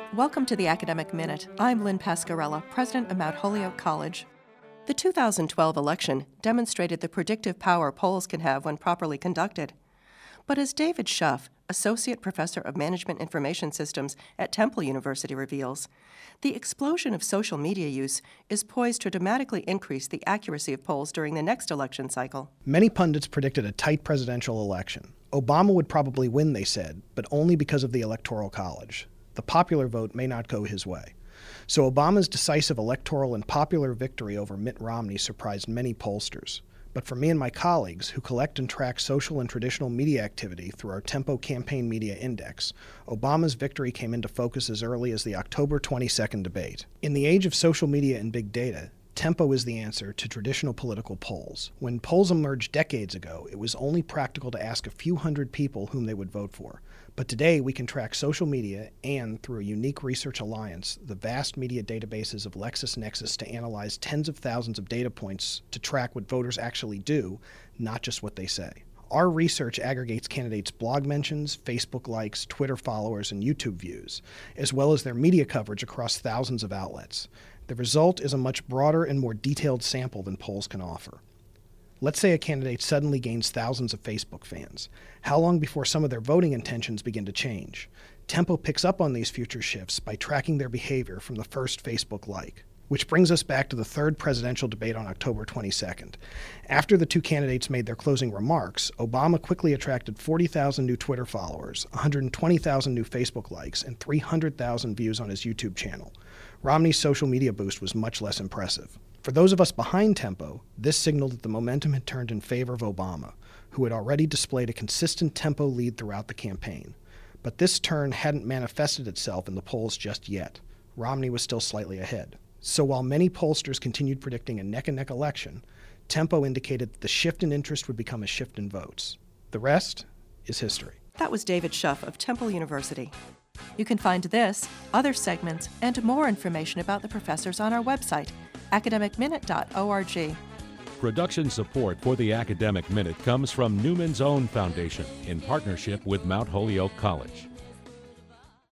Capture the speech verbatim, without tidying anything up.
Welcome to the Academic Minute. I'm Lynn Pascarella, president of Mount Holyoke College. The two thousand twelve election demonstrated the predictive power polls can have when properly conducted. But as David Schuff, associate professor of management information systems at Temple University, reveals, the explosion of social media use is poised to dramatically increase the accuracy of polls during the next election cycle. Many pundits predicted a tight presidential election. Obama would probably win, they said, but only because of the Electoral College. The popular vote may not go his way. So Obama's decisive electoral and popular victory over Mitt Romney surprised many pollsters. But for me and my colleagues, who collect and track social and traditional media activity through our Tempo Campaign Media Index, Obama's victory came into focus as early as the October twenty-second debate. In the age of social media and big data, Tempo is the answer to traditional political polls. When polls emerged decades ago, it was only practical to ask a few hundred people whom they would vote for. But today, we can track social media and, through a unique research alliance, the vast media databases of LexisNexis to analyze tens of thousands of data points to track what voters actually do, not just what they say. Our research aggregates candidates' blog mentions, Facebook likes, Twitter followers, and YouTube views, as well as their media coverage across thousands of outlets. The result is a much broader and more detailed sample than polls can offer. Let's say a candidate suddenly gains thousands of Facebook fans. How long before some of their voting intentions begin to change? Tempo picks up on these future shifts by tracking their behavior from the first Facebook like. Which brings us back to the third presidential debate on October twenty-second. After the two candidates made their closing remarks, Obama quickly attracted forty thousand new Twitter followers, one hundred twenty thousand new Facebook likes, and three hundred thousand views on his YouTube channel. Romney's social media boost was much less impressive. For those of us behind Tempo, this signaled that the momentum had turned in favor of Obama, who had already displayed a consistent Tempo lead throughout the campaign. But this turn hadn't manifested itself in the polls just yet. Romney was still slightly ahead. So while many pollsters continued predicting a neck-and-neck election, Tempo indicated that the shift in interest would become a shift in votes. The rest is history. That was David Schuff of Temple University. You can find this, other segments, and more information about the professors on our website, academic minute dot org. Production support for the Academic Minute comes from Newman's Own Foundation in partnership with Mount Holyoke College.